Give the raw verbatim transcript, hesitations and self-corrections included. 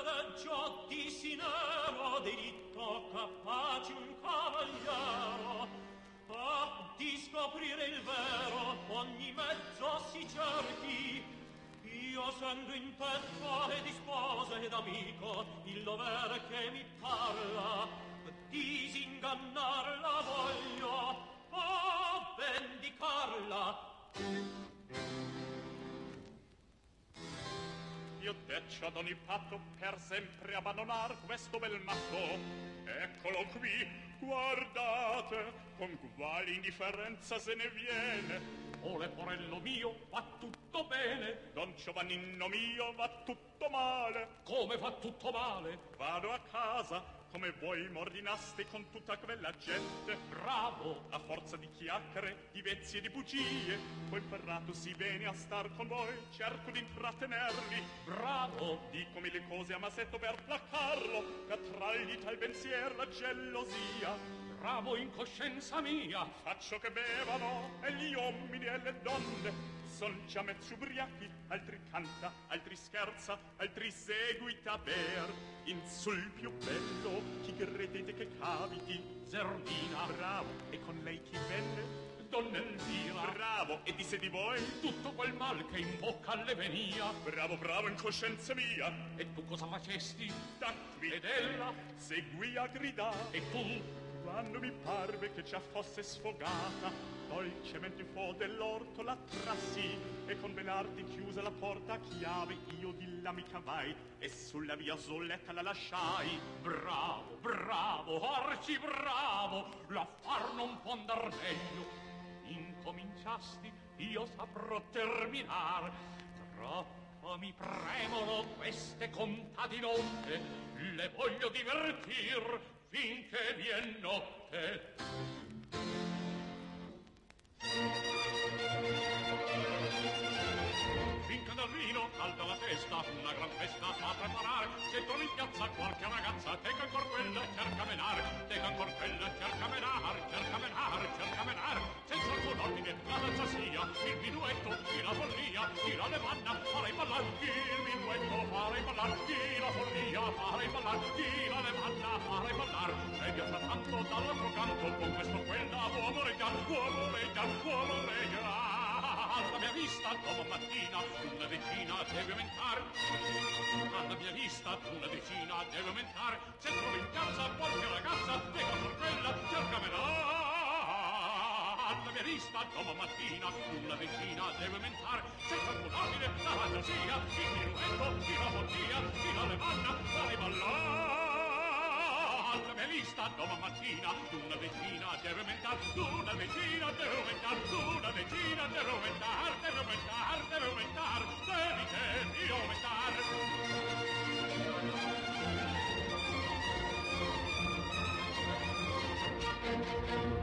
leggio di sinero diritto capace un cavaliero. Ah, di scoprire il vero ogni mezzo si cerchi. Io sento in petto e di sposa ed amico il dovere che mi parla. Disingannarla voglio, oh, vendicarla. Io deccio ad ogni patto per sempre abbandonar questo bel matto. Eccolo qui, guardate, con quale indifferenza se ne viene. O leporello mio, va tutto bene. Don Giovannino mio, va tutto male. Come va tutto male? Vado a casa, come voi m'ordinaste, con tutta quella gente. Bravo! A forza di chiacchiere, di vezzi e di bugie, poi ferrato si viene a star con voi, cerco di intrattenerli. Bravo! Dico mille cose a Masetto per placcarlo, per trargli tal pensier la gelosia. Bravo in coscienza mia! Faccio che bevano, e gli uomini e le donne son già mezzo ubriachi, altri canta, altri scherza, altri seguita a ber. In sul più bello, chi credete che capiti? Zerbina! Bravo, e con lei chi venne? Donna Elvira! Bravo, e disse di voi? Tutto quel mal che in bocca le venia. Bravo, bravo in coscienza mia. E tu cosa facesti? Da qui. Ed ella? Seguì a gridare. E tu? Quando mi parve che già fosse sfogata, dolcemente fu dell'orto la trassi, e con belardi chiusa la porta a chiave io di là mi cavai e sulla via Zolletta la lasciai. Bravo, bravo, arci bravo, l'affar non può andar meglio. Incominciasti, io saprò terminar. Troppo mi premono queste contadinotte, le voglio divertir finché vien notte. Finché nel vino calda la testa, una gran festa fa preparare. Se trovi in piazza qualche ragazza, teca ancor quella e cerca menare. Teca ancor quella e cerca menare, cerca menare, cerca menare. Senza alcun ordine, la danza sia il minuetto, chi la follia, chi la levanna, farei ballar. Il minuetto farei ballar, chi la follia farei ballar, chi la levanna farei ballar. E via frattanto dall'altro canto, con questo quella uomo reggiar, uomo reggiar, uomo reggiar. Alla mia vista, dopo mattina, una decina deve aumentare. Alla mia vista, una decina deve aumentare. Se trovi in piazza qualche ragazza, lega per quella, cercamela. Alla mia vista, dopo mattina, una decina deve aumentare. Senza alcun ordine, la fantasia, il minuetto, chi la follia, chi la levanna, fare ballare. Alla mia lista, domani mattina, una decina deve aumentare, una decina deve aumentare, una decina deve aumentare, deve aumentare, deve aumentare, devi, devi aumentare.